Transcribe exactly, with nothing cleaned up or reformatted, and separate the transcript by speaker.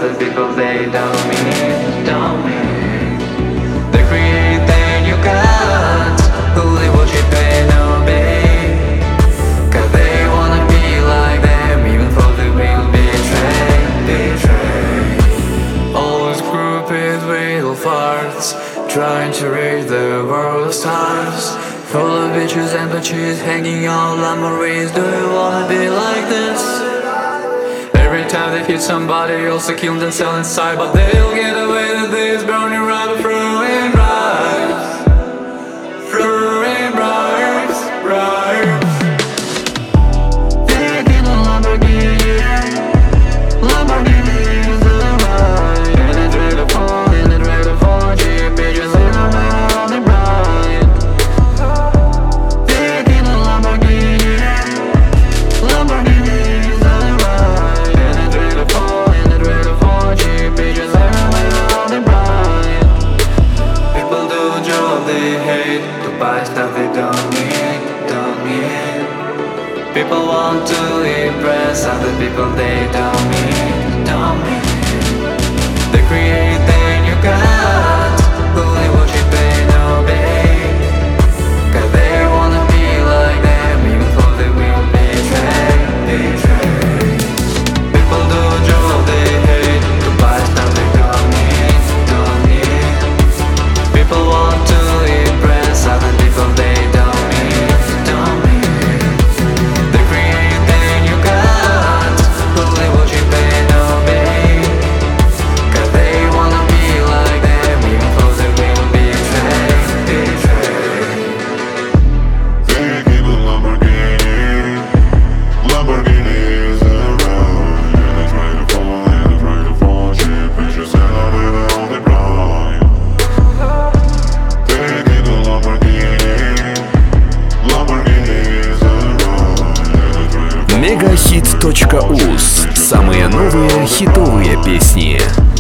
Speaker 1: other people they don't mean, don't mean. They create their new gods, who they worship and obey, cause they wanna be like them, even though they will betray, betray. All this group is little farts, trying to reach the world of stars, full of bitches and bitches hanging on memories. Do you wanna be like this? Every time they hit somebody, also kill themselves inside, but they'll get away with this, burning rubber through and bright, through and bright, bright. They in a Lamborghini, Lamborghini is the ride, and it's ready for, and it's ready for cheap bitches in a on the bright. They in a Lamborghini, Lamborghini is the ride, and it's ready for, and it's ready for cheap bitches in a on the bright. People do job they hate, to buy stuff they don't need, don't need. People want to impress other people they don't mean, don't mean. They create their new gods, who they worship and obey, cause they wanna be like them, even though they will betray, betray. People do job they hate, to buy stuff they don't need, don't need. People want to impress other people they don't mean, don't mean. They create their new gods, who they worship and obey, cause they wanna be like them, even though they will betray, betray.
Speaker 2: They keep a Lamborghini, Lamborghini is around, and it's ready for, and it's ready for cheap bitches and I live on the grind. They keep a Lamborghini, Lamborghini is around, and it's ready for.
Speaker 3: мегахит точка уз. Самые новые хитовые песни.